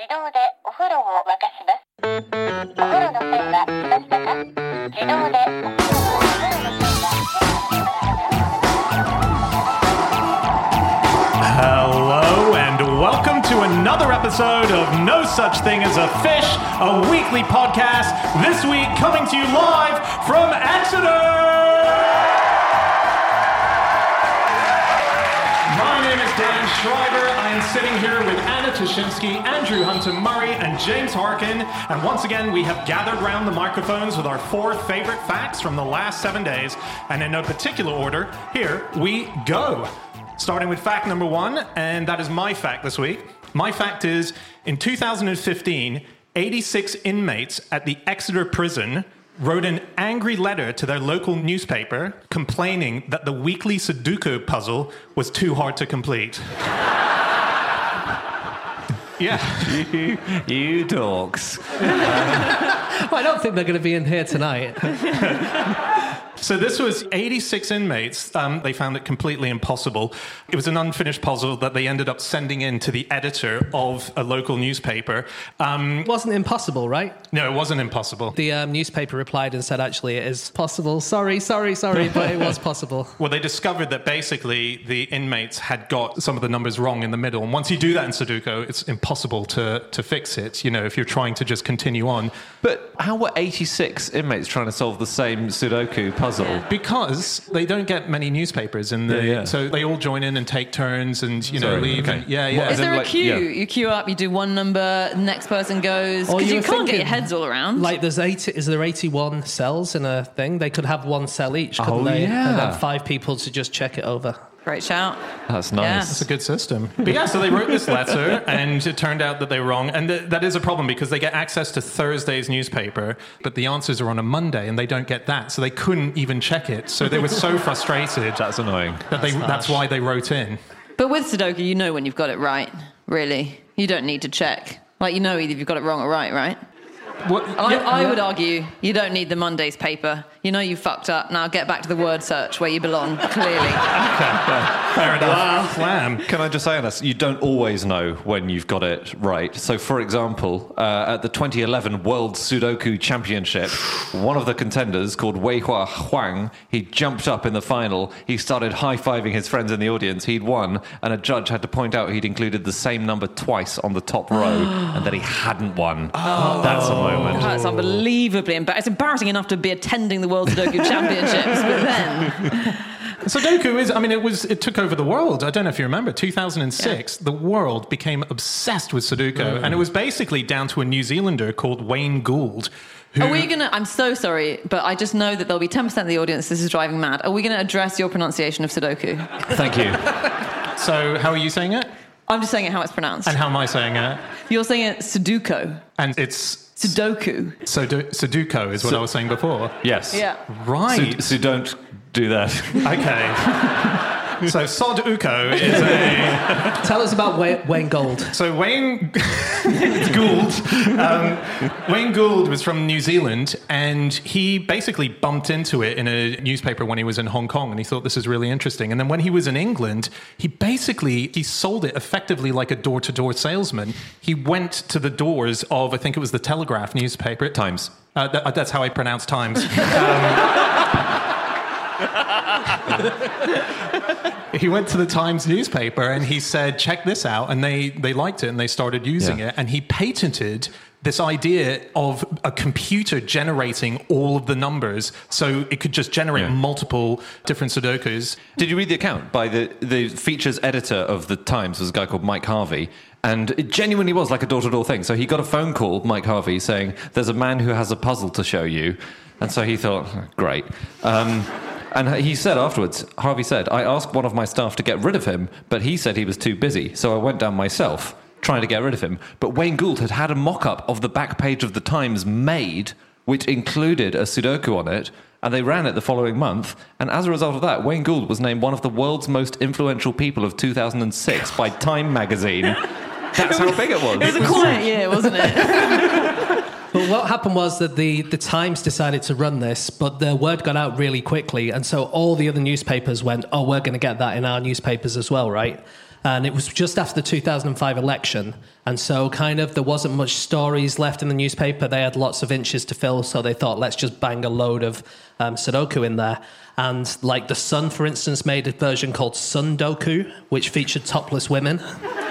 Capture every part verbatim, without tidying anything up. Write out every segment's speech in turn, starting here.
動でお風呂を沸かします。お風呂の線は来ましたか？自動でお風呂の線が Hello and welcome to another episode of No Such Thing as a Fish, a weekly podcast. This week coming to you live from Exeter! My name is Dan Schreiber. I am sitting here with Anna Toshinsky, Andrew Hunter-Murray, and James Harkin. And once again, we have gathered round the microphones with our four favorite facts from the last seven days. And in no particular order, here we go. Starting with fact number one, and that is my fact this week. My fact is, in two thousand fifteen, eighty-six inmates at the Exeter prison wrote an angry letter to their local newspaper complaining that the weekly Sudoku puzzle was too hard to complete. Yeah. You, you dorks. Well, I don't think they're going to be in here tonight. So this was eighty-six inmates. Um, they found it completely impossible. It was an unfinished puzzle that they ended up sending in to the editor of a local newspaper. Um, It wasn't impossible, right? no, it wasn't impossible. The um, newspaper replied and said, actually, it is possible. Sorry, sorry, sorry, but it was possible. Well, they discovered that basically the inmates had got some of the numbers wrong in the middle. And once you do that in Sudoku, it's impossible to, to fix it, you know, if you're trying to just continue on. But how were eighty-six inmates trying to solve the same Sudoku puzzle? Because they don't get many newspapers, in the, Yeah, yeah. so they all join in and take turns and, you know, Sorry, leave. okay. And, yeah, yeah. What, Is As in, there a like, queue? yeah. You queue up, you do one number, the next person goes. Or Because you you were can't get thinking, your heads all around. Like, there's eighty, is there eighty-one cells in a thing? They could have one cell each, couldn't Oh, they? yeah. And then five people to just check it over. Great shout. That's nice. It's a good system. But yeah, so they wrote this letter, and it turned out that they were wrong. And th- that is a problem because they get access to Thursday's newspaper, but the answers are on a Monday, and they don't get that. So they couldn't even check it. So they were so frustrated That's annoying. that they, that's why they wrote in. But with Sudoku, you know when you've got it right, really. You don't need to check. Like, you know either you've got it wrong or right, right? What, I, yeah, I yeah. would argue you don't need the Monday's paper. You know you fucked up. Now get back to the word search where you belong, clearly. Fair enough. Slam. Can I just say on this, you don't always know when you've got it right. So, for example, uh, at the twenty eleven World Sudoku Championship, one of the contenders, called Weihua Huang, he jumped up in the final. He started high-fiving his friends in the audience. He'd won, and a judge had to point out he'd included the same number twice on the top row, and that he hadn't won. Oh. That's a moment. That's unbelievably embarrassing. It's embarrassing enough to be attending the World Sudoku Championships, but then... Sudoku is, I mean, it was, it took over the world. I don't know if you remember, two thousand six, yeah. The world became obsessed with Sudoku. Mm. And it was basically down to a New Zealander called Wayne Gould. Who... Are we going to, I'm so sorry, but I just know that there'll be ten percent of the audience this is driving mad. Are we going to address your pronunciation of Sudoku? Thank you. So, how are you saying it? I'm just saying it how it's pronounced. And how am I saying it? You're saying it Sudoku. And it's... Sudoku. Sudo- Sudoku is what Su- I was saying before. Yes. Yeah. Right. So, so don't do that. Okay. So Sudoku is a... Tell us about Wayne, Wayne Gould. So Wayne Gould, um, Wayne Gould was from New Zealand, and he basically bumped into it in a newspaper when he was in Hong Kong, and he thought this is really interesting. And then when he was in England, he basically, he sold it effectively like a door-to-door salesman. He went to the doors of, I think it was the Telegraph newspaper. Times. Uh, th- that's how I pronounce Times. Um, he went to the Times newspaper and he said, check this out. And they, they liked it and they started using yeah. it. And he patented this idea of a computer generating all of the numbers so it could just generate yeah. multiple different Sudokus. Did you read the account by the, the features editor of the Times, was a guy called Mike Harvey? And it genuinely was like a door-to-door thing. So he got a phone call, Mike Harvey, saying, there's a man who has a puzzle to show you. And so he thought, great. Um, and he said afterwards, Harvey said, I asked one of my staff to get rid of him, but he said he was too busy. So I went down myself, trying to get rid of him. But Wayne Gould had had a mock-up of the back page of the Times made, which included a Sudoku on it, and they ran it the following month. And as a result of that, Wayne Gould was named one of the world's most influential people of two thousand six by Time magazine. That's how big it was. It was a quiet year, wasn't it? But what happened was that the, the Times decided to run this, but the word got out really quickly, and so all the other newspapers went, oh, we're going to get that in our newspapers as well, right? And it was just after the two thousand five election. And so kind of there wasn't much stories left in the newspaper. They had lots of inches to fill. So they thought, let's just bang a load of um, Sudoku in there. And like The Sun, for instance, made a version called Sundoku, which featured topless women.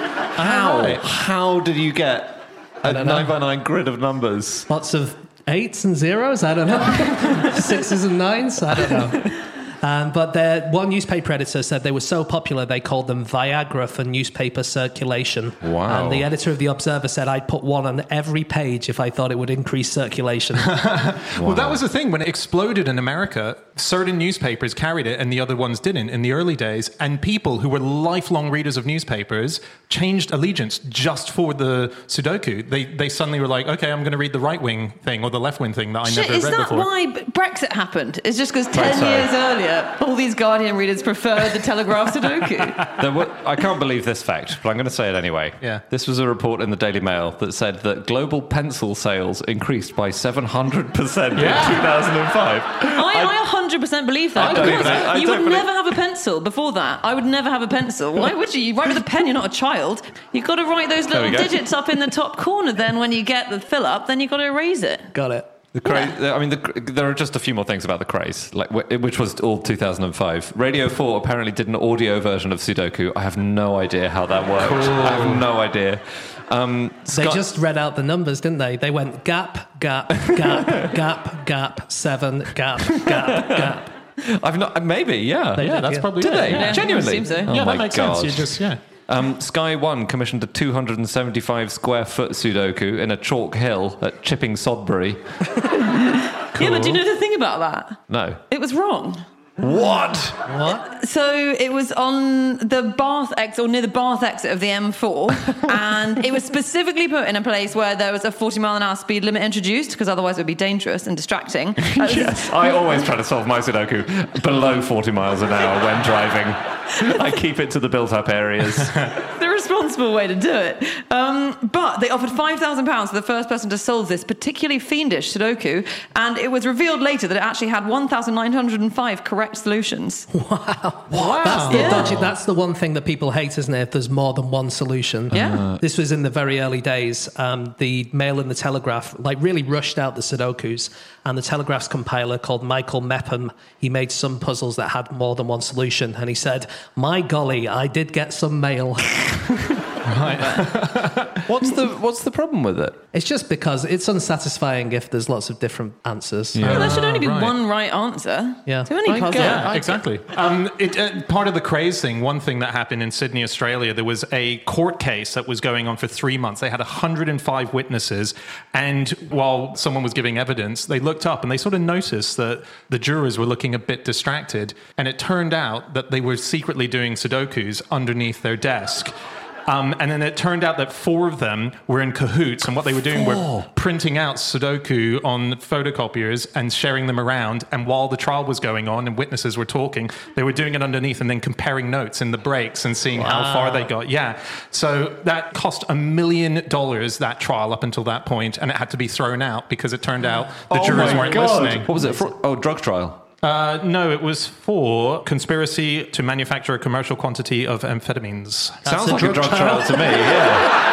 How? How did you get a nine by nine grid of numbers? Lots of eights and zeros, I don't know. Sixes and nines, I don't know. Um, but their, one newspaper editor said they were so popular they called them Viagra for newspaper circulation. Wow. And the editor of The Observer said, I'd put one on every page if I thought it would increase circulation. Well, that was the thing. When it exploded in America, certain newspapers carried it and the other ones didn't in the early days. And people who were lifelong readers of newspapers changed allegiance just for the Sudoku. They they suddenly were like, okay, I'm going to read the right-wing thing or the left-wing thing that I Shit, never is read that before. why Brexit happened? It's just because ten Right, sorry. years earlier, all these Guardian readers preferred the Telegraph Sudoku. There were, I can't believe this fact, but I'm going to say it anyway. Yeah. This was a report in the Daily Mail that said that global pencil sales increased by seven hundred percent Yeah. in two thousand five. I, I one hundred percent believe that. I don't Because believe- I you don't would believe- never have a pencil before that. I would never have a pencil. Why would you? You write with a pen, you're not a child. You've got to write those There little we go. digits up in the top corner. Then when you get the fill up, then you've got to erase it. Got it. The cra- I mean, the, there are just a few more things about the craze, like wh- which was all two thousand five. Radio four apparently did an audio version of Sudoku. I have no idea how that worked. I have no idea. Um, They Scott- just read out the numbers, didn't they? They went gap, gap, gap, gap, gap, seven, gap, gap, gap. I've not. Maybe, yeah. They Yeah, did, that's yeah. probably Did it. they? Yeah. Yeah, Genuinely? seems so. Oh yeah, my that makes God. sense. You just, yeah. Um, Sky One commissioned a two hundred seventy-five square foot Sudoku in a chalk hill at Chipping Sodbury. Yeah, but do you know the thing about that? No. It was wrong. What? What? So it was on the Bath exit, or near the Bath exit of the M four, and it was specifically put in a place where there was a forty mile an hour speed limit introduced, because otherwise it would be dangerous and distracting. Uh, Yes. I always try to solve my Sudoku below forty miles an hour when driving. I keep it to the built-up areas. The responsible way to do it. Um, but they offered five thousand pounds for the first person to solve this particularly fiendish Sudoku, and it was revealed later that it actually had one thousand nine hundred five correct solutions. Wow. That's the Yeah. dodgy, that's the one thing that people hate, isn't it? If there's more than one solution. Yeah. This was in the very early days. Um, the Mail and the Telegraph like really rushed out the Sudokus, and the Telegraph's compiler called Michael Mepham, he made some puzzles that had more than one solution, and he said, my golly, I did get some mail. What's the What's the problem with it? It's just because it's unsatisfying if there's lots of different answers. Well, there should only be right. one right answer Yeah. to any I puzzle. get- Yeah, I- exactly. Um, it, uh, part of the craze thing, one thing that happened in Sydney, Australia, there was a court case that was going on for three months. They had one hundred five witnesses, and while someone was giving evidence, they looked up and they sort of noticed that the jurors were looking a bit distracted, and it turned out that they were secretly doing Sudokus underneath their desk. Um, and then it turned out that four of them were in cahoots, and what they were doing were printing out Sudoku on photocopiers and sharing them around. And while the trial was going on and witnesses were talking, they were doing it underneath and then comparing notes in the breaks and seeing how far they got. Yeah. So that cost a million dollars, that trial, up until that point, and it had to be thrown out because it turned out the jurors weren't listening. What was it for? Oh, drug trial. Uh, no, it was for conspiracy to manufacture a commercial quantity of amphetamines. Sounds a like a drug drug trial. trial to me. Yeah.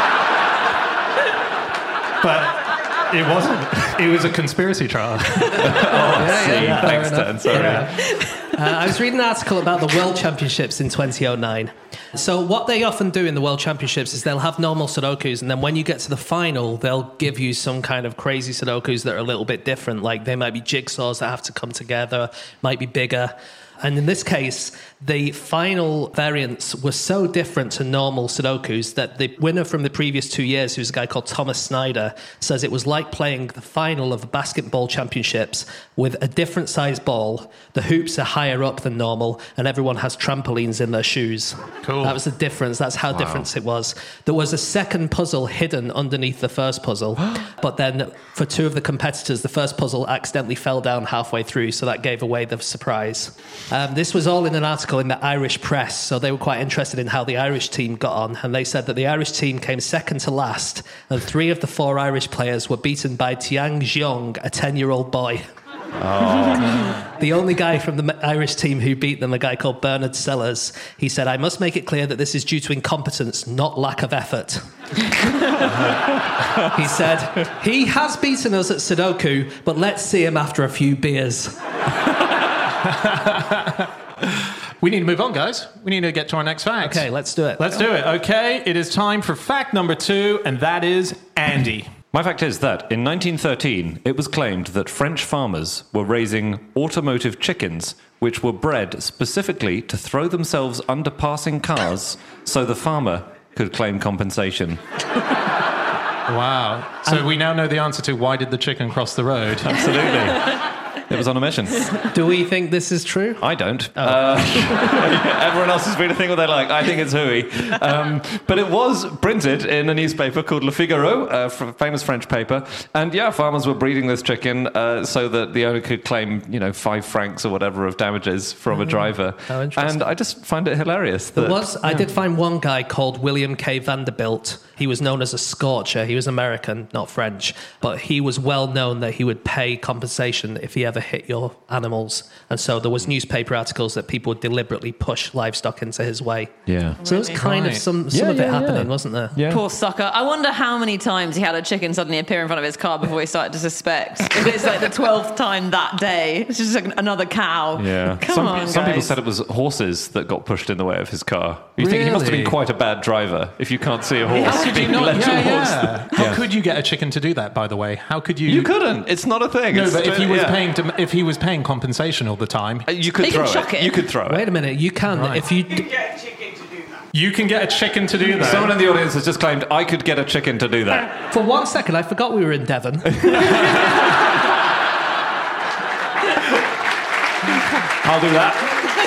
But it wasn't. It was a conspiracy trial. yeah, See, yeah, thanks, fair Dan. enough. Sorry. Uh, I was reading an article about the World Championships in twenty oh nine. So what they often do in the World Championships is they'll have normal Sudokus, and then when you get to the final, they'll give you some kind of crazy Sudokus that are a little bit different. Like they might be jigsaws that have to come together, might be bigger. And in this case, the final variants were so different to normal Sudokus that the winner from the previous two years, who's a guy called Thomas Snyder, says it was like playing the final of the basketball championships with a different size ball. The hoops are higher up than normal, and everyone has trampolines in their shoes. Cool. That was the difference. That's how different it was. There was a second puzzle hidden underneath the first puzzle, but then for two of the competitors, the first puzzle accidentally fell down halfway through, so that gave away the surprise. Um, this was all in an article in the Irish press, so they were quite interested in how the Irish team got on, and they said that the Irish team came second to last, and three of the four Irish players were beaten by Tiang Jeong, a ten-year-old boy. The only guy from the Irish team who beat them, a guy called Bernard Sellers, he said, "I must make it clear that this is due to incompetence, not lack of effort." He said, "He has beaten us at Sudoku, but let's see him after a few beers." We need to move on, guys. We need to get to our next fact. Okay, let's do it. Let's do it. Okay, it is time for fact number two, and that is Andy. My fact is that in nineteen thirteen, it was claimed that French farmers were raising automotive chickens, which were bred specifically to throw themselves under passing cars so the farmer could claim compensation. Wow. So we now know the answer to why did the chicken cross the road? Absolutely. It was on a mission. Do we think this is true? I don't. Oh. Uh, everyone else has been a thing what they like. I think it's hooey. Um, but it was printed in a newspaper called Le Figaro, a f- famous French paper. And yeah, farmers were breeding this chicken uh, so that the owner could claim, you know, five francs or whatever of damages from a driver. How interesting. And I just find it hilarious. That, There was. I yeah. did find one guy called William K. Vanderbilt. He was known as a scorcher. He was American, not French. But he was well known that he would pay compensation if he ever hit your animals. And so there was newspaper articles that people would deliberately push livestock into his way. Yeah. So there was kind Right. of some, some Yeah, of it yeah, happening, yeah. wasn't there? Yeah. Poor sucker. I wonder how many times he had a chicken suddenly appear in front of his car before he started to suspect. If it's like the twelfth time that day, it's just like another cow. Yeah. Come some, on, some people guys. said it was horses that got pushed in the way of his car. You think he must have been Really? quite a bad driver if you can't see a horse How could you being not? led Yeah, towards yeah. How Yeah. could you get a chicken to do that? By the way, how could you? You couldn't. It's not a thing. No, It's but if he was yeah. paying, to, if he was paying compensation all the time, Uh, you could He throw can chuck it. You could throw it. Wait a minute. You can. Right. If you... you can get a chicken to do that. Someone in the audience has just claimed I could get a chicken to do that. For one second, I forgot we were in Devon. I'll do that.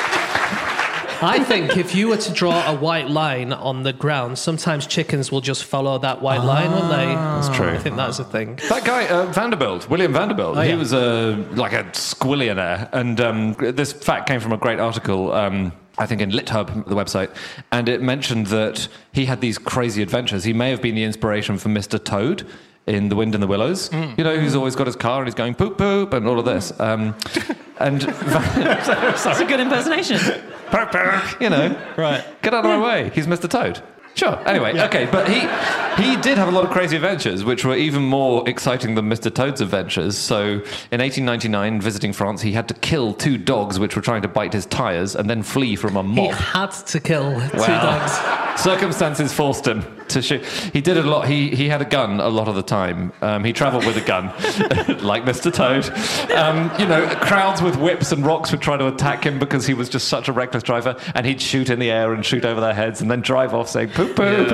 I think if you were to draw a white line on the ground, sometimes chickens will just follow that white line, won't they? That's true. I think that's a thing. That guy, uh, Vanderbilt, William Vanderbilt, Oh, he yeah. was a, like a squillionaire. And um, this fact came from a great article, um, I think in LitHub, the website, and it mentioned that he had these crazy adventures. He may have been the inspiration for Mister Toad in The Wind in the Willows. You know, who's always got his car and he's going poop poop and all of this. Um, and That's a good impersonation. you know, Right. get out of my way. He's Mister Toad. Sure. Anyway, okay, but he he did have a lot of crazy adventures, which were even more exciting than Mister Toad's adventures. So, in eighteen ninety-nine, visiting France, he had to kill two dogs which were trying to bite his tires, and then flee from a He mob. had to kill two Wow. dogs. Circumstances forced him to shoot. He did a lot. He he had a gun a lot of the time. Um, he travelled with a gun, like Mister Toad. Um, you know, crowds with whips and rocks would try to attack him because he was just such a reckless driver, and he'd shoot in the air and shoot over their heads, and then drive off saying poop poop.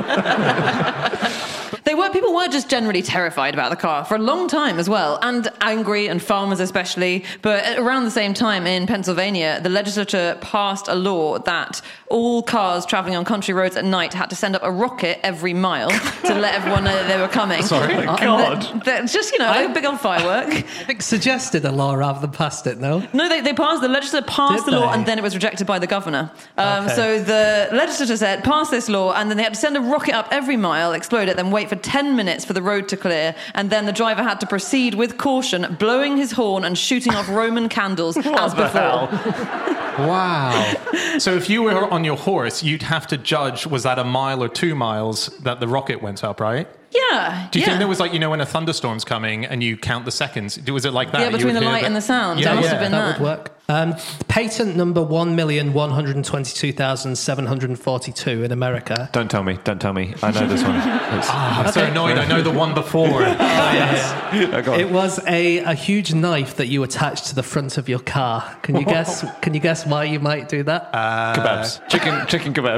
They were people were just generally terrified about the car for a long time as well, and angry, and farmers especially. But at around the same time in Pennsylvania, the legislature passed a law that all cars travelling on country roads at night had to send up a rocket every mile to let everyone know that they were coming. Sorry? And God. that- that's just, you know, like a big old firework. I think suggested a law rather than passed it, no? No, they, they passed, the legislature passed Did the law they? and then it was rejected by the governor. Um, Okay. So the legislature said, pass this law, and then they had to send a rocket up every mile, explode it, then wait for ten minutes for the road to clear, and then the driver had to proceed with caution, blowing his horn and shooting off Roman candles as before. Wow. So if you were on your horse, you'd have to judge, was that a mile or two miles that the rocket went up, right? Yeah. Do you yeah. think there was like, you know, when a thunderstorm's coming and you count the seconds, was it like that? Yeah, You between would the hear light that- and the sound. Yeah, That must yeah. have been that that. would work. Um, patent number one million one hundred twenty-two thousand seven hundred forty-two in America. Don't tell me. Don't tell me. I know this one. It's, I'm so annoyed. I know the one before. oh, go on. It was a, a huge knife that you attached to the front of your car. Can you guess? Can you guess why you might do that? Kebabs. Chicken, chicken kebab.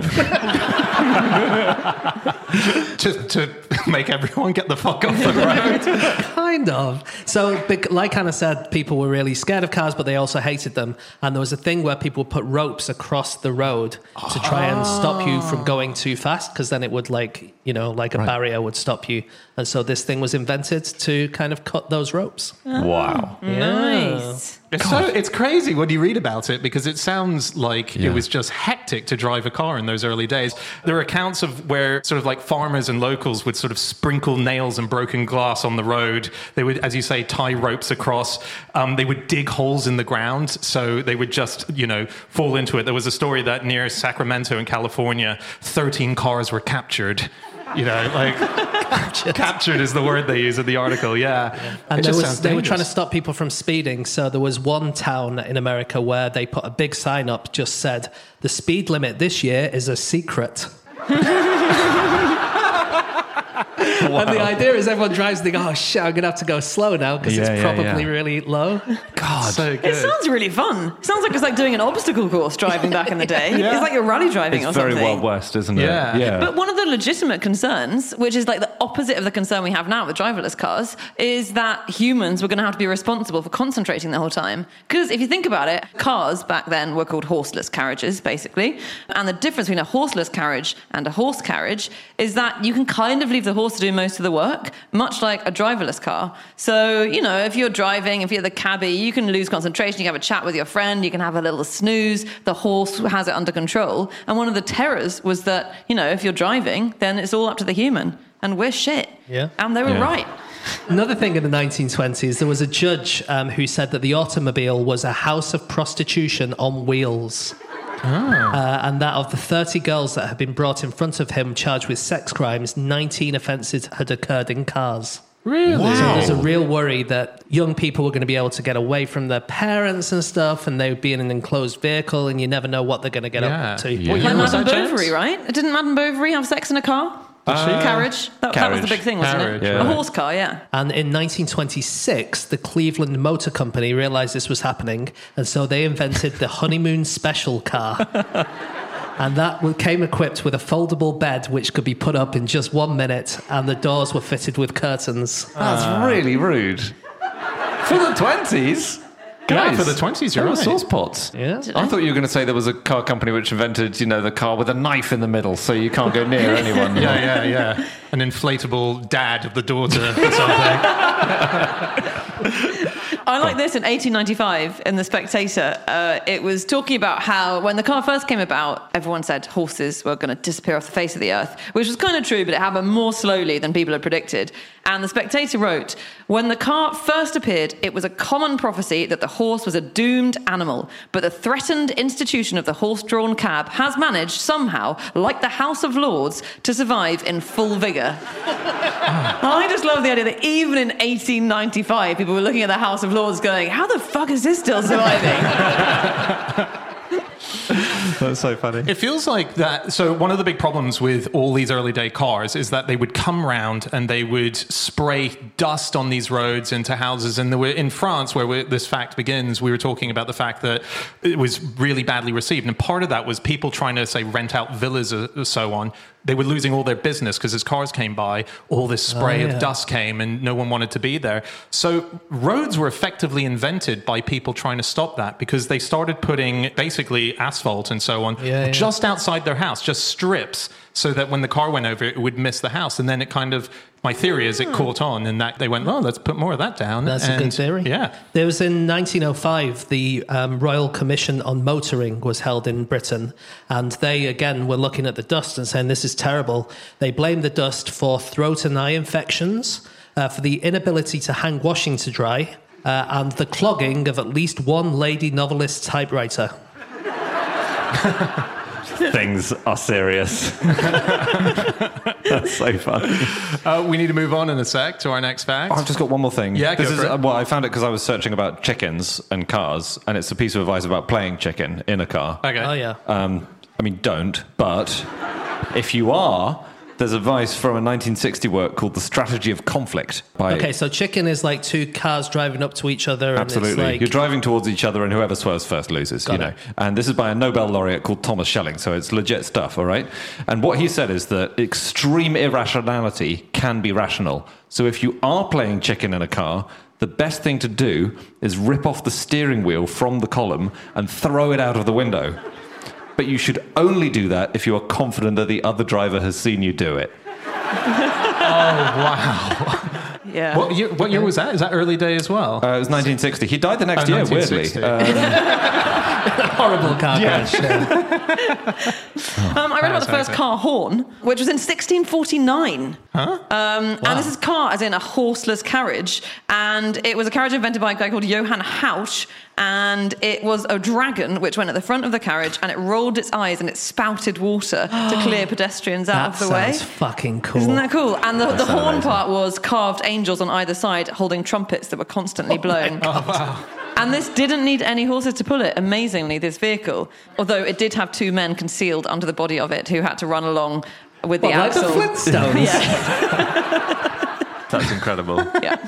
Just to make everyone get the fuck off the road. Kind of. So, bec- like Hannah said, people were really scared of cars, but they also hated them. And there was a thing where people would put ropes across the road to try and stop you from going too fast, because then it would, like, you know, like a barrier would stop you. And so this thing was invented to kind of cut those ropes. Wow. Nice. It's so it's crazy when you read about it because it sounds like Yeah. it was just hectic to drive a car in those early days. There are accounts of where sort of like farmers and locals would sort of sprinkle nails and broken glass on the road. They would, as you say, tie ropes across. Um, they would dig holes in the ground, so they would just, you know, fall into it. There was a story that near Sacramento in California, thirteen cars were captured. You know, like captured. captured is the word they use in the article. Yeah, yeah. And it there just was, sounds they were dangerous. trying to stop people from speeding. So there was one town in America where they put a big sign up, just said, "The speed limit this year is a secret." Wow. And the idea is everyone drives and they go, oh shit, I'm going to have to go slow now because Yeah, it's yeah, probably yeah. really low. God, so good. It sounds really fun. It sounds like it's like doing an obstacle course driving back in the day. It's like you're rally driving It's or very something. Wild West, isn't it? Yeah. yeah. But one of the legitimate concerns, which is like the opposite of the concern we have now with driverless cars, is that humans were going to have to be responsible for concentrating the whole time. Because if you think about it, cars back then were called horseless carriages, basically. And the difference between a horseless carriage and a horse carriage is that you can kind of leave the horse to do most of the work, much like a driverless car. So, you know, if you're driving, if you're the cabbie, you can lose concentration, you can have a chat with your friend, you can have a little snooze, the horse has it under control. And one of the terrors was that, you know, if you're driving, then it's all up to the human. And we're shit. Yeah. And they were Yeah. right. Another thing in the nineteen twenties, there was a judge um, who said that the automobile was a house of prostitution on wheels. Uh, and that of the thirty girls that had been brought in front of him charged with sex crimes, nineteen offences had occurred in cars. Really? So there's a real worry that young people were going to be able to get away from their parents and stuff, and they would be in an enclosed vehicle, and you never know what they're going to get Yeah. up to. Yeah. What Like year was Madame that, James? Bovary, right? Didn't Madame Bovary have sex in a car? Did she? Carriage. That, that was the Carriage. big thing, wasn't Carriage, it? yeah. A horse car, yeah. And in nineteen twenty-six, the Cleveland Motor Company realized this was happening, and so they invented the honeymoon special car. And that came equipped with a foldable bed which could be put up in just one minute, and the doors were fitted with curtains. That's really rude. For the twenties? Yeah, Guys, for the twenties, you're they were right. sauce pots. Yeah. I thought you were going to say there was a car company which invented, you know, the car with a knife in the middle so you can't go near anyone. Yeah, yeah, yeah. An inflatable dad of the daughter or something. I like this in eighteen ninety-five in The Spectator. Uh, it was talking about how when the car first came about, everyone said horses were going to disappear off the face of the earth, which was kind of true, but it happened more slowly than people had predicted. And The Spectator wrote, when the car first appeared, it was a common prophecy that the horse was a doomed animal, but the threatened institution of the horse-drawn cab has managed somehow, like the House of Lords, to survive in full vigour. I just love the idea that even in eighteen ninety-five, people were looking at the House of Lords going, how the fuck is this still surviving? That's so funny. It feels like that. So one of the big problems with all these early day cars is that they would come round and they would spray dust on these roads into houses. And there were, in France, where we, this fact begins, we were talking about the fact that it was really badly received. And part of that was people trying to, say, rent out villas or so on. They were losing all their business because as cars came by, all this spray Oh, yeah. of dust came and no one wanted to be there. So roads were effectively invented by people trying to stop that because they started putting basically asphalt and so on Yeah, yeah. just outside their house, just strips, so that when the car went over, it would miss the house. And then it kind of, my theory is it caught on and that they went, oh, let's put more of that down. That's a and, good theory. Yeah. There was in nineteen oh five, the um, Royal Commission on Motoring was held in Britain, and they, again, were looking at the dust and saying, this is terrible. They blamed the dust for throat and eye infections, uh, for the inability to hang washing to dry, uh, and the clogging of at least one lady novelist typewriter. Things are serious. That's so fun. Uh, we need to move on in a sec to our next fact. I've just got one more thing. Yeah, this go is for it. uh, well, I found it because I was searching about chickens and cars, and it's a piece of advice about playing chicken in a car. Okay. Oh, yeah. Um, I mean, don't. But if you are, there's advice from a nineteen sixty work called "The Strategy of Conflict." By Okay, so chicken is like two cars driving up to each other. And Absolutely. It's like, You're driving towards each other and whoever swerves first loses, Got you know. it. And this is by a Nobel laureate called Thomas Schelling, so it's legit stuff, all right? And what he said is that extreme irrationality can be rational. So if you are playing chicken in a car, the best thing to do is rip off the steering wheel from the column and throw it out of the window. But you should only do that if you are confident that the other driver has seen you do it. Oh, wow. Yeah. What year, what year was that? Is that early day as well? Uh, it was nineteen sixty. He died the next Oh, year, weirdly. nineteen sixty. Um, Horrible car Yeah. crash. Yeah. Um, I read about the first Fascinating. car horn, which was in sixteen forty-nine. Huh? Um, And this is car as in a horseless carriage. And it was a carriage invented by a guy called Johann Hausch. And it was a dragon which went at the front of the carriage and it rolled its eyes and it spouted water to clear pedestrians out That of the way. sounds fucking cool. Isn't that cool? And the, the sounds horn amazing. part was carved angels on either side holding trumpets that were constantly blowing. And this didn't need any horses to pull it, amazingly, this vehicle. Although it did have two men concealed under the body of it who had to run along with the What, like the axle. Flintstones? Yeah. That's incredible. yeah.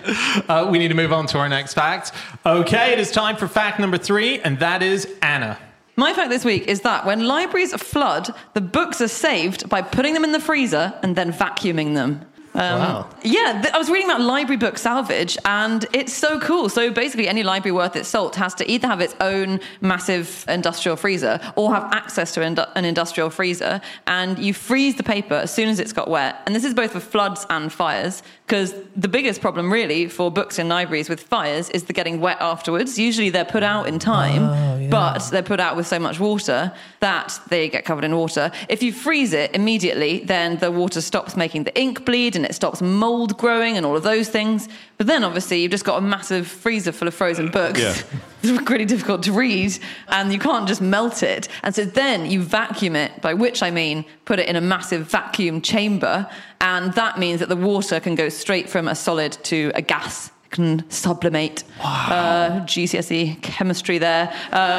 Uh, we need to move on to our next fact. Okay, it is time for fact number three, and that is Anna. My fact this week is that when libraries flood, the books are saved by putting them in the freezer and then vacuuming them. Um, Wow. Yeah, th- I was reading about library book salvage, and it's so cool. So basically, any library worth its salt has to either have its own massive industrial freezer or have access to indu- an industrial freezer, and you freeze the paper as soon as it's got wet. And this is both for floods and fires, because the biggest problem really for books in libraries with fires is the getting wet afterwards. Usually they're put out in time, Oh, yeah. but they're put out with so much water that they get covered in water. If you freeze it immediately, then the water stops making the ink bleed and it stops mold growing and all of those things. But then obviously you've just got a massive freezer full of frozen books. Yeah. It's really difficult to read and you can't just melt it. And so then you vacuum it, by which I mean put it in a massive vacuum chamber. And that means that the water can go straight from a solid to a gas. It can sublimate. Uh, G C S E chemistry there,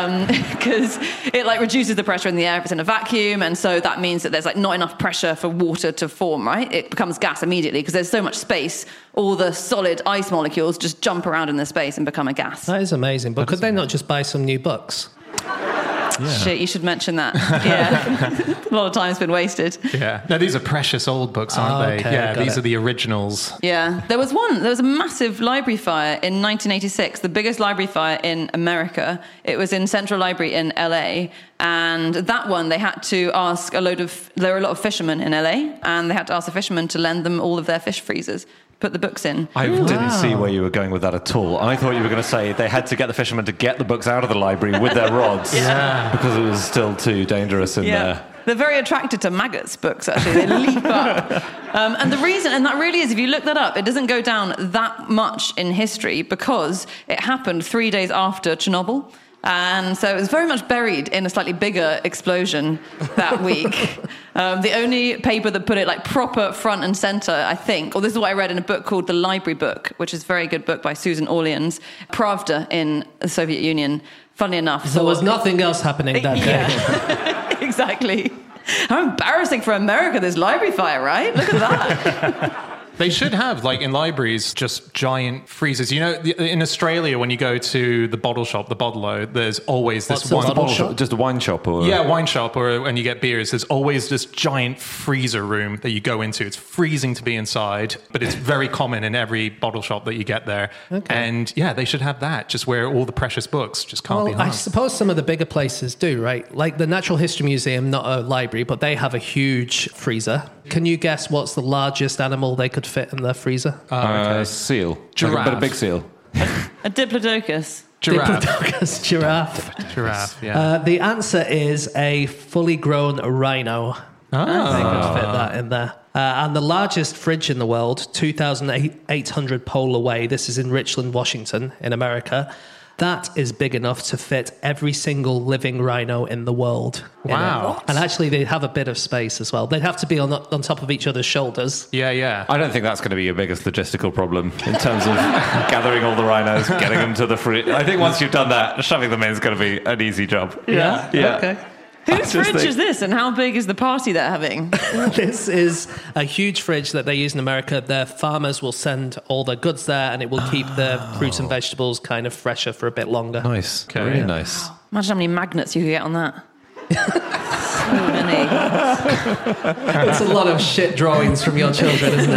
because um, it like reduces the pressure in the air if it's in a vacuum, and so that means that there's like not enough pressure for water to form. Right, it becomes gas immediately because there's so much space. All the solid ice molecules just jump around in the space and become a gas. That is amazing. But could they not just buy some new books? Shit, you should mention that. Yeah, a lot of time's been wasted. Yeah. No, these are precious old books, aren't Oh, they? okay, Yeah, got these it. are the originals. Yeah, there was one. There was a massive library fire in nineteen eighty-six, the biggest library fire in America. It was in Central Library in L A, and that one they had to ask a load of. There were a lot of fishermen in L A, and they had to ask the fishermen to lend them all of their fish freezers, put the books in. I didn't Wow. see where you were going with that at all. I thought you were going to say they had to get the fishermen to get the books out of the library with their rods Yeah. because it was still too dangerous in there. They're very attracted to maggots books, actually. They leap up. Um, and the reason, and that really is, if you look that up, it doesn't go down that much in history because it happened three days after Chernobyl. And so it was very much buried in a slightly bigger explosion that week. Um, the only paper that put it like proper front and center, I think, or this is what I read in a book called The Library Book, which is a very good book by Susan Orleans, Pravda in the Soviet Union, funny enough. There was nothing else happening that day. Yeah, exactly. How embarrassing for America, this library fire, right? Look at that. They should have, like in libraries, just giant freezers. You know, in Australia, when you go to the bottle shop, the bottle-o, there's always this What's a one bottle Bottle shop? shop, just a wine shop, or Yeah, wine shop, or when you get beers, there's always this giant freezer room that you go into. It's freezing to be inside, but it's very common in every bottle shop that you get there. Okay. And yeah, they should have that, just where all the precious books just can't be Well, I hung. suppose some of the bigger places do, right? Like the Natural History Museum, not a library, but they have a huge freezer. Can you guess what's the largest animal they could fit in their freezer? uh, seal, Giraffe. Like a, but a big seal. A diplodocus. Giraffe. Diplodocus giraffe. Giraffe, yeah. Uh, the answer is a fully grown rhino. They could fit that in there. Uh, and the largest fridge in the world, two thousand eight hundred pole away, this is in Richland, Washington, in America. That is big enough to fit every single living rhino in the world. in Wow. it. And actually, they have a bit of space as well. They'd have to be on, on top of each other's shoulders. Yeah, yeah. I don't think that's going to be your biggest logistical problem in terms of gathering all the rhinos, getting them to the fridge. I think once you've done that, shoving them in is going to be an easy job. Yeah. Yeah. Okay. I Whose just fridge think- is this and how big is the party they're having? This is a huge fridge that they use in America. Their farmers will send all their goods there, and it will keep the fruits and vegetables kind of fresher for a bit longer. Nice. Okay. Really nice. Imagine how many magnets you could get on that. So many. It's a lot of shit drawings from your children, isn't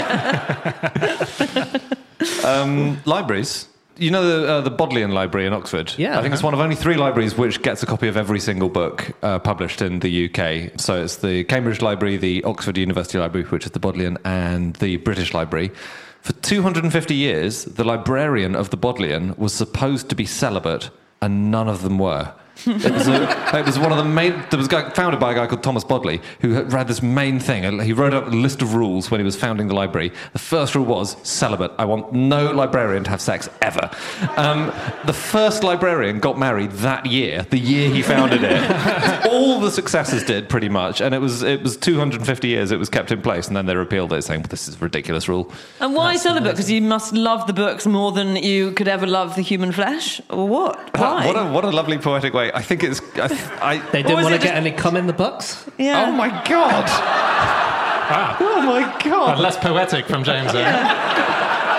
it? Um, libraries. You know the, uh, the Bodleian Library in Oxford? Yeah. I think it's one of only three libraries which gets a copy of every single book uh, published in the U K. So it's the Cambridge Library, the Oxford University Library, which is the Bodleian, and the British Library, For two hundred fifty years, the librarian of the Bodleian was supposed to be celibate, and none of them were. It was, a, it was one of the main. There was a guy founded by a guy called Thomas Bodley, who had read this main thing. He wrote up a list of rules when he was founding the library. The first rule was celibate. I want no librarian to have sex ever. Um, the first librarian got married that year, the year he founded it. All the successors did pretty much, and it was it was two hundred fifty years. It was kept in place, and then they repealed it, saying, well, "This is a ridiculous rule." And why That's celibate? amazing. Because you must love the books more than you could ever love the human flesh, or what? Why? What a what a lovely poetic way. I think it's. I, I, They Or didn't was want to it get just- any cum in the books. yeah. Oh my god! Oh my Uh, god! less poetic from James there.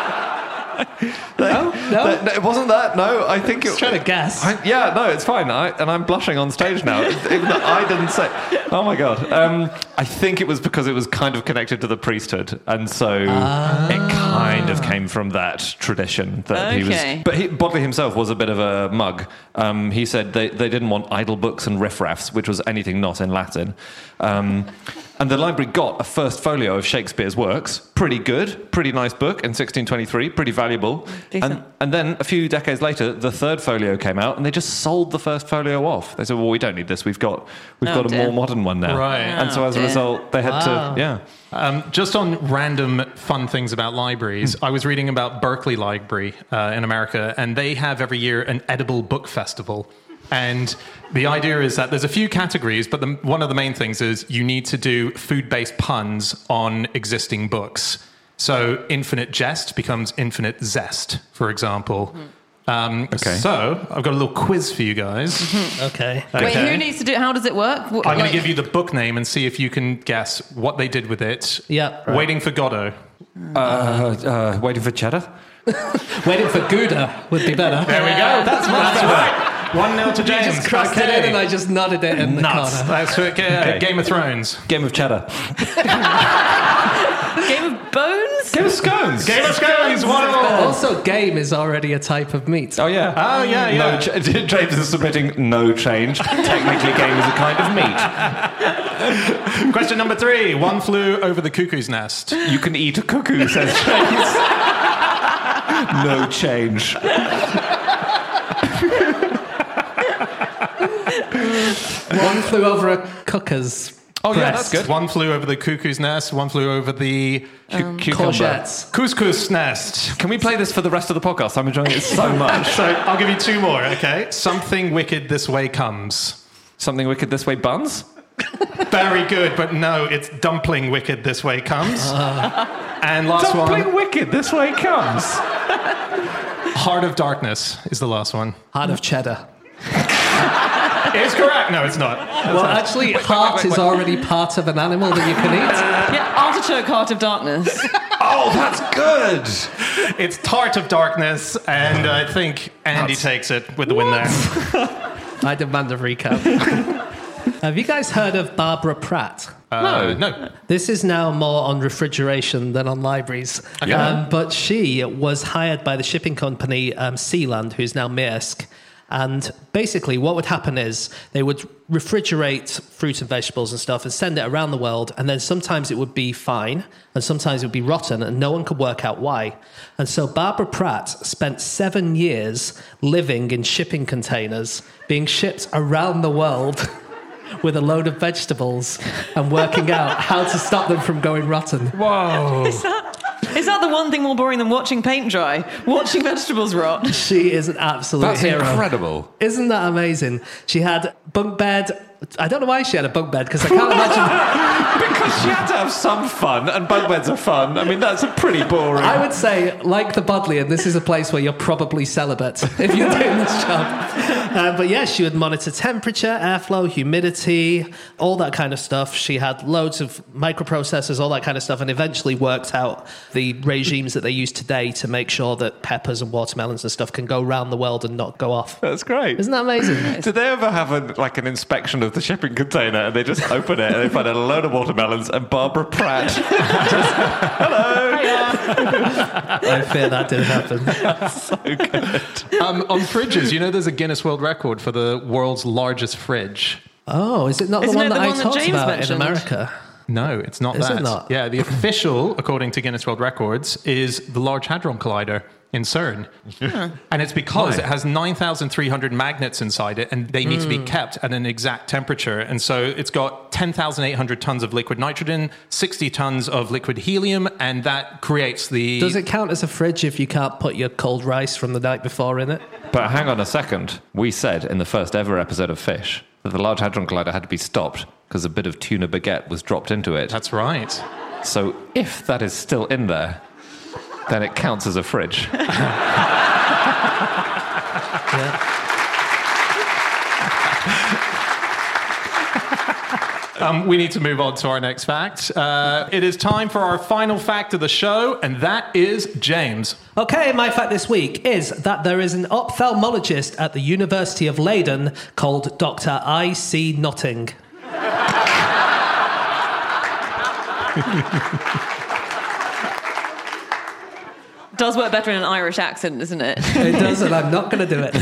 No, no. No, it wasn't that. No, I think Just it. trying to guess. I, yeah, no, it's fine. I, and I'm blushing on stage now. Even though I didn't say. Oh my god! Um, I think it was because it was kind of connected to the priesthood, and so it kind of came from that tradition that he Okay. was. But he, Bodley himself was a bit of a mug. Um, he said they, they didn't want idle books and riffraffs, which was anything not in Latin. Um, and the library got a first folio of Shakespeare's works. Pretty good, pretty nice book in sixteen twenty-three, pretty valuable. Decent. And, and then a few decades later, the third folio came out, and they just sold the first folio off. They said, "Well, we don't need this. We've got we've Oh, got a dear. more modern one now." Right. And so Oh, as a dear. result, they had Wow. to yeah. Um, just on random fun things about libraries, I was reading about Berkeley Library uh, in America, and they have every year an edible book festival. And the idea is that there's a few categories, but the, one of the main things is you need to do food-based puns on existing books. So infinite jest becomes infinite zest, for example. Um, Okay. So I've got a little quiz for you guys. Okay. Wait, Okay. who needs to do it? How does it work? What, I'm going like- to give you the book name and see if you can guess what they did with it. Yeah, right. Waiting for Godot. Uh, uh, waiting for cheddar. Waiting for Gouda would be better. There we go. That's much right. One nil to You James. just crossed it in and I just nodded it in the Nuts. corner. That's uh, Okay. Game of Thrones. Game of cheddar. Game of Bones? Game of scones. Game of Scones. One all. Also, game is already a type of meat. Oh yeah. Oh yeah, yeah. No, ch- James is submitting no change. Technically, game is a kind of meat. Question number three. One flew over the cuckoo's nest. You can eat a cuckoo, says James. No change. One flew over a cooker's Oh yeah, breast. that's good. One flew over the cuckoo's nest. One flew over the Cu- cucumber. Courgettes. couscous nest. Can we play this for the rest of the podcast? I'm enjoying it so much. So I'll give you two more, okay? Something wicked this way comes. Something wicked this way, buns. Very good, but no, it's dumpling wicked this way comes. And last Dumpling one, wicked this way comes. Heart of Darkness is the last one. Heart of cheddar. It's correct. No, it's not. Well, actually, heart wait, wait. is already part of an animal that you can eat. Yeah, artichoke heart of darkness. Oh, that's good. It's Tart of Darkness, and I think Andy takes it with the win there. I demand a recap. Have you guys heard of Barbara Pratt? Uh, no. This is now more on refrigeration than on libraries. Um, but she was hired by the shipping company um, Sealand, who's now Maersk. And basically, what would happen is they would refrigerate fruit and vegetables and stuff and send it around the world. And then sometimes it would be fine, and sometimes it would be rotten, and no one could work out why. And so Barbara Pratt spent seven years living in shipping containers, being shipped around the world with a load of vegetables and working out how to stop them from going rotten. Whoa. Is that, is that the one thing more boring than watching paint dry? Watching vegetables rot? She is an absolute That's hero. incredible. Isn't that amazing? She had bunk bed. I don't know why she had a bunk bed because I can't imagine. Because she had to have some fun, and bunk beds are fun. I mean, that's a pretty boring. I would say, like the Bodleian, this is a place where you're probably celibate if you're doing this job. Uh, but yeah, she would monitor temperature, airflow, humidity, all that kind of stuff. She had loads of microprocessors, all that kind of stuff, and eventually worked out the regimes that they use today to make sure that peppers and watermelons and stuff can go around the world and not go off. That's great. Isn't that amazing? Did they ever have a, like an inspection of the shipping container and they just open it and they find a load of watermelons and Barbara Pratt? I fear that did happen. So good. Um, on fridges, you know there's a Guinness World Record for the world's largest fridge. Oh, is it not Isn't the one it that the I one that talked James about mentioned? in America? No, it's not Is that. it not? Yeah, the official, according to Guinness World Records, is the Large Hadron Collider in CERN. And it's because Why? it has nine thousand three hundred magnets inside it, and they need to be kept at an exact temperature. And so it's got ten thousand eight hundred tons of liquid nitrogen, sixty tons of liquid helium, and that creates the... Does it count as a fridge if you can't put your cold rice from the night before in it? But hang on a second. We said in the first ever episode of Fish that the Large Hadron Collider had to be stopped because a bit of tuna baguette was dropped into it. That's right. So if that is still in there, then it counts as a fridge. Um, we need to move on to our next fact. Uh, it is time for our final fact of the show, and that is James. Okay, my fact this week is that there is an ophthalmologist at the University of Leiden called Doctor I C Notting. Does work better in an Irish accent, doesn't it? It does, and I'm not going to do it.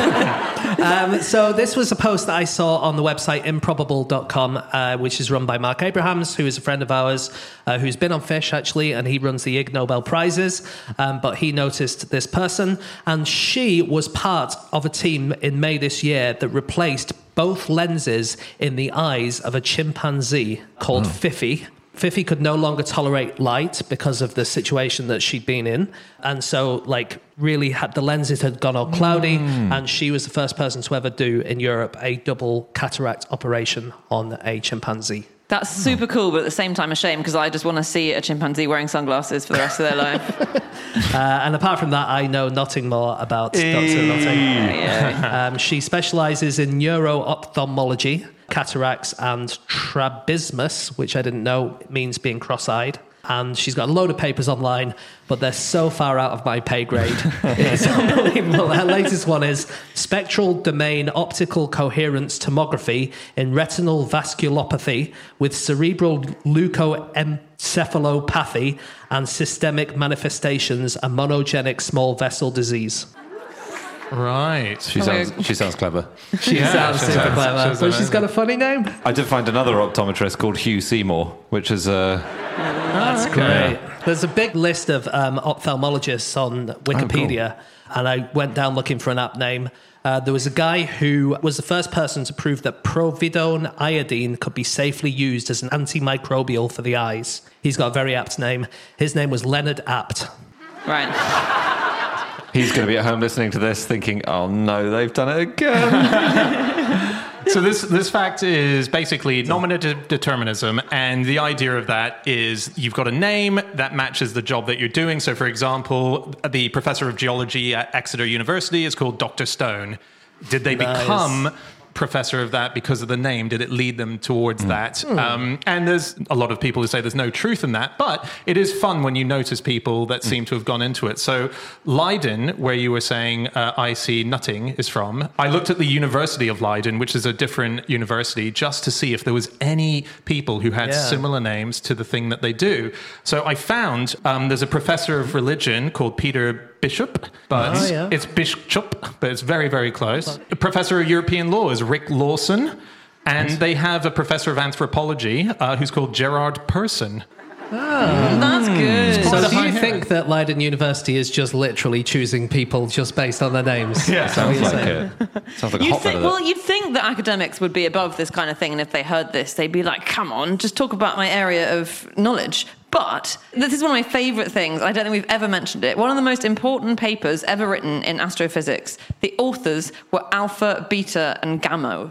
um, so this was a post that I saw on the website improbable dot com, uh, which is run by Mark Abrahams, who is a friend of ours, uh, who's been on Fish, actually, and he runs the Ig Nobel Prizes. Um, but he noticed this person, and she was part of a team in May this year that replaced both lenses in the eyes of a chimpanzee called oh. Fifi. Fifi could no longer tolerate light because of the situation that she'd been in. And so, like, really had the lenses had gone all cloudy. Mm. And she was the first person to ever do in Europe a double cataract operation on a chimpanzee. That's super cool, but at the same time a shame because I just want to see a chimpanzee wearing sunglasses for the rest of their life. uh, and apart from that, I know nothing more about Doctor Notting. Yeah. Um, she specialises in neuro-ophthalmology, cataracts and strabismus, which I didn't know means being cross-eyed. And she's got a load of papers online, but they're so far out of my pay grade. It's unbelievable. Her latest one is Spectral Domain Optical Coherence Tomography in Retinal Vasculopathy with Cerebral Leukoencephalopathy and Systemic Manifestations, a Monogenic Small Vessel Disease. Right. She sounds, she sounds clever. She Yeah, sounds she super sounds- clever. she's So she's got a funny name. I did find another optometrist called Hugh Seymour, which is uh, That's great. There's a big list of um, ophthalmologists on Wikipedia, Oh, and I went down looking for an app name. Uh, there was a guy who was the first person to prove that providone iodine could be safely used as an antimicrobial for the eyes. He's got a very apt name. His name was Leonard Apt. Right. he's going to be at home listening to this thinking, oh no, they've done it again. So this this fact is basically nominative determinism, and the idea of that is you've got a name that matches the job that you're doing. So, for example, the professor of geology at Exeter University is called Doctor Stone. Did they Nice. become professor of that because of the name? Did it lead them towards mm. that? Mm. Um, and there's a lot of people who say there's no truth in that, but it is fun when you notice people that mm. seem to have gone into it. So Leiden, where you were saying uh, I C Nutting is from, I looked at the University of Leiden, which is a different university, just to see if there was any people who had Yeah. similar names to the thing that they do. So I found um, there's a professor of religion called Peter Bishop, but Oh, yeah. it's Bishop, but it's very, very close. A professor of European law is Rick Lawson, and they have a professor of anthropology uh, who's called Gerard Persson. That's good. quite So a do high you hit. think that Leiden University is just literally choosing people just based on their names? Yeah. Is that what Sounds you're like saying? it. Sounds like a You'd hotbed think, of well, it. you'd think that academics would be above this kind of thing, and if they heard this, they'd be like, come on, just talk about my area of knowledge. But this is one of my favourite things. I don't think we've ever mentioned it. One of the most important papers ever written in astrophysics. The authors were Alpha, Beta, and Gamma.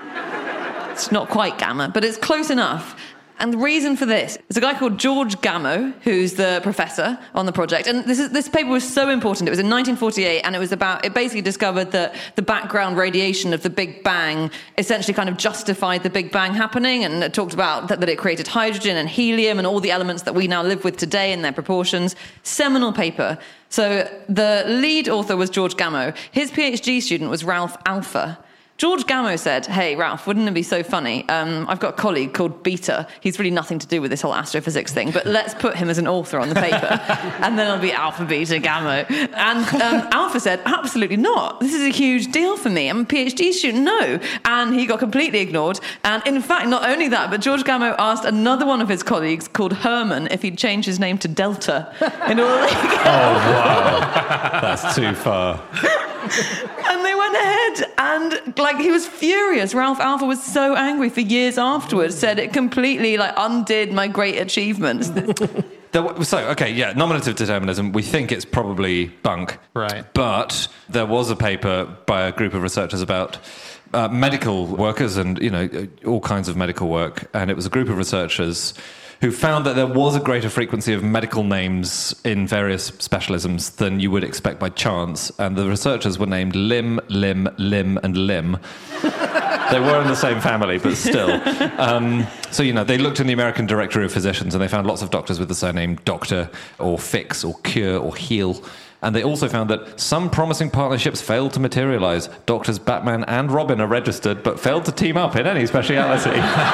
It's not quite Gamma, but it's close enough. And the reason for this is a guy called George Gamow, who's the professor on the project. And this is, this paper was so important. It was in nineteen forty-eight, and it was about, it basically discovered that the background radiation of the Big Bang essentially kind of justified the Big Bang happening, and it talked about that, that it created hydrogen and helium and all the elements that we now live with today in their proportions. Seminal paper. So the lead author was George Gamow. His PhD student was Ralph Alpha. George Gamow said, hey, Ralph, wouldn't it be so funny? Um, I've got a colleague called Beta. He's really nothing to do with this whole astrophysics thing, but let's put him as an author on the paper. And then it'll be Alpha, Beta, Gamow. And um, Alpha said, absolutely not. This is a huge deal for me. I'm a PhD student. No. And he got completely ignored. And in fact, not only that, but George Gamow asked another one of his colleagues called Herman if he'd change his name to Delta in order to get... Oh, wow. That's too far. And they went ahead and, like, he was furious. Ralph Alpha was so angry for years afterwards, said it completely, like, undid my great achievements. There, so, okay, yeah, nominative determinism, we think it's probably bunk. Right. But there was a paper by a group of researchers about uh, medical workers and, you know, all kinds of medical work. And it was a group of researchers who found that there was a greater frequency of medical names in various specialisms than you would expect by chance. And the researchers were named Lim, Lim, Lim, and Lim. They were in the same family, but still. Um, so, you know, they looked in the American Directory of Physicians and they found lots of doctors with the surname Doctor or Fix or Cure or Heal. And they also found that some promising partnerships failed to materialize. Doctors Batman and Robin are registered, but failed to team up in any speciality.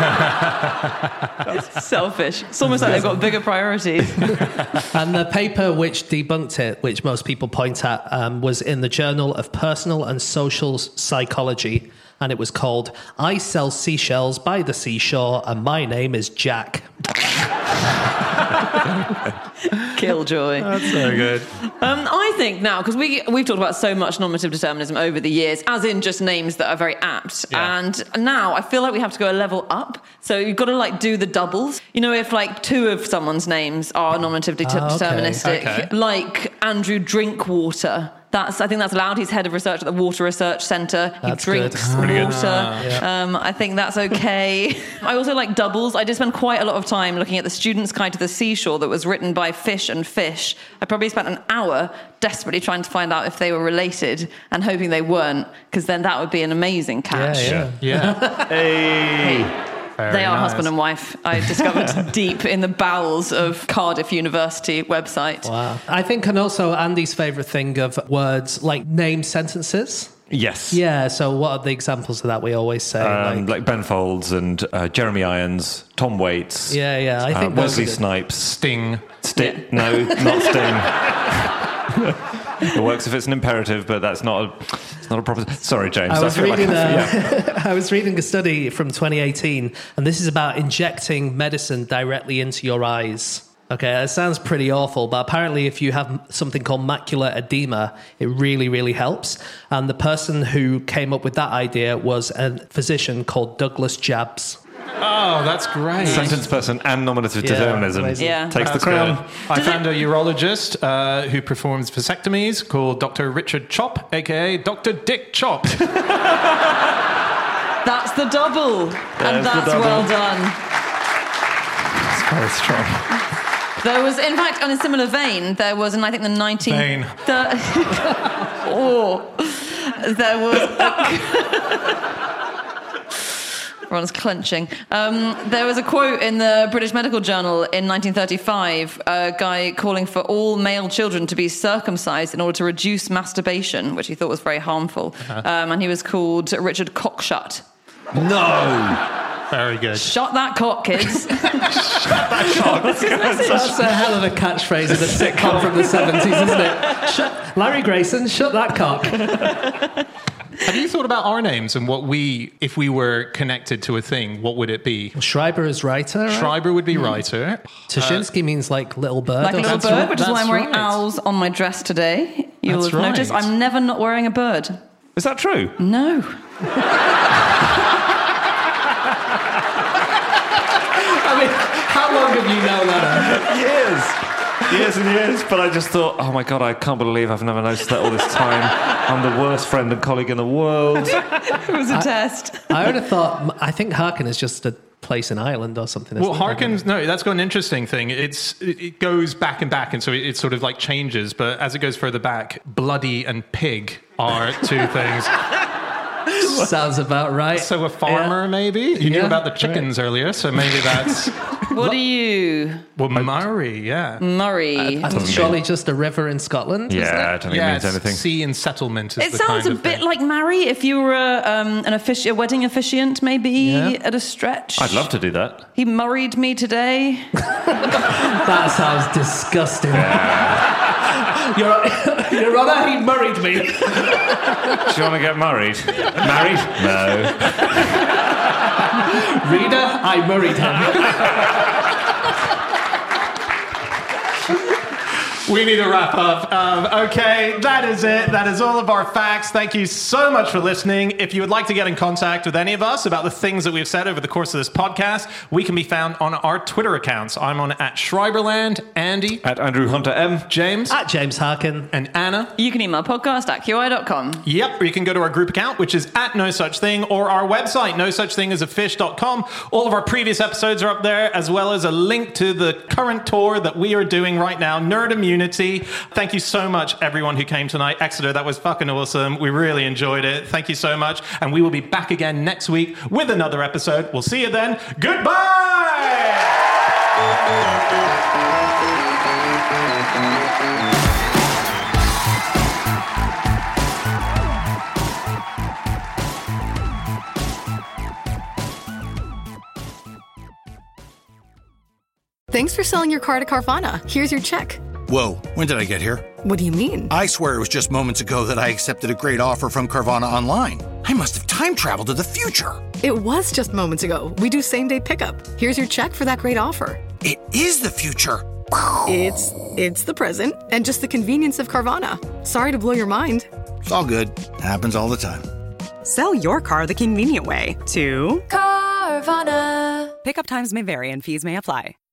Selfish. It's almost like they've got bigger priorities. And the paper which debunked it, which most people point at, um, was in the Journal of Personal and Social Psychology. And it was called, I Sell Seashells by the Seashore, and my name is Jack. Killjoy. That's so good. Um, I think now, because we, we've talked about so much normative determinism over the years, as in just names that are very apt. Yeah. And now I feel like we have to go a level up. So you've got to, like, do the doubles. You know, if, like, two of someone's names are normative det- Oh, okay. deterministic, Okay. like Andrew Drinkwater. That's, I think that's allowed. He's head of research at the Water Research Centre. He That's drinks good. Pretty water. good. Um, I think that's okay. I also like doubles. I did spend quite a lot of time looking at The Student's Guide to the Seashore that was written by Fish and Fish. I probably spent an hour desperately trying to find out if they were related and hoping they weren't, because then that would be an amazing catch. Yeah, yeah. Yeah. Hey. Very They are nice. husband and wife. I discovered deep in the bowels of Cardiff University website. Wow. I think, and also Andy's favourite thing of words like name sentences. Yes. Yeah, so what are the examples of that we always say? Um, like, like Ben Folds and uh, Jeremy Irons, Tom Waits. yeah, yeah. I uh, think those Wesley are good. Snipes. Sting. Sti- No, not Sting. It works if it's an imperative, but that's not a, it's not a proper... Sorry, James. I was, feel like reading I- a, yeah. I was reading a study from twenty eighteen, and this is about injecting medicine directly into your eyes. Okay, that sounds pretty awful, but apparently if you have something called macular edema, it really, really helps. And the person who came up with that idea was a physician called Douglas Jabs. Oh, that's great. Sentence person and nominative Yeah, determinism. amazing. Yeah. Takes That's the crown. good. I found a urologist uh, who performs vasectomies called Doctor Richard Chop, a k a. Doctor Dick Chop. That's the double. There's and the that's double. well done. It's very strong. There was, in fact, on a similar vein, there was in, I think, the nineteen... Vein. The, oh. There was... Everyone's clenching. Um, there was a quote in the British Medical Journal in nineteen thirty-five, a guy calling for all male children to be circumcised in order to reduce masturbation, which he thought was very harmful. Uh-huh. Um, and he was called Richard Cockshut. No! Very good. Shut that cock, kids. That's a hell of a catchphrase in a sitcom from the seventies, isn't it? Shut, Larry Grayson, shut that cock. Have you thought about our names and what we, if we were connected to a thing, what would it be? Schreiber is writer, right? Schreiber would be writer. Tashinsky means like little bird. Like a or little something. bird, which is why I'm That's wearing right. owls on my dress today. You'll That's have noticed right. I'm never not wearing a bird. Is that true? No. I mean, how long have you known Anna? Years. Years and years. But I just thought, oh my God, I can't believe I've never noticed that all this time. I'm the worst friend and colleague in the world. It was a test. I would have thought, I think Harkin is just a place in Ireland or something. Well, isn't it? Harkin's, no, that's got an interesting thing. It's It it goes back and back, and so it, it sort of like changes, but as it goes further back, bloody and pig are two things. Sounds about right. So a farmer, Yeah. maybe? You knew Yeah, about the chickens earlier, so maybe that's... What are you? Well, Murray, yeah. Murray. And it's surely just a river in Scotland, isn't Yeah, I it? don't think it Yeah, means anything. sea and settlement is It the sounds kind a of bit thing. like marry if you were a, um, an offici- a wedding officiant, maybe Yeah. at a stretch. I'd love to do that. He murrayed me today. That sounds disgusting. Your, Your Honour, he murrayed me. Do you want to get married? Married? No. Reader, I murrayed him. We need to wrap up. Um, okay, that is it. That is all of our facts. Thank you so much for listening. If you would like to get in contact with any of us about the things that we've said over the course of this podcast, we can be found on our Twitter accounts. I'm on at Schreiberland, Andy, At Andrew Hunter M. James, At James Harkin. and Anna. You can email podcast at Q I dot com. Yep, or you can go to our group account, which is at No Such Thing, or our website, no such thing as a fish dot com. All of our previous episodes are up there, as well as a link to the current tour that we are doing right now, Nerd Immunity. Thank you so much, everyone who came tonight. Exeter, that was fucking awesome. We really enjoyed it. Thank you so much. And we will be back again next week with another episode. We'll see you then. Goodbye! Thanks for selling your car to Carvana. Here's your check. Whoa, when did I get here? What do you mean? I swear it was just moments ago that I accepted a great offer from Carvana online. I must have time traveled to the future. It was just moments ago. We do same-day pickup. Here's your check for that great offer. It is the future. It's it's the present and just the convenience of Carvana. Sorry to blow your mind. It's all good. Happens all the time. Sell your car the convenient way to Carvana. Pickup times may vary and fees may apply.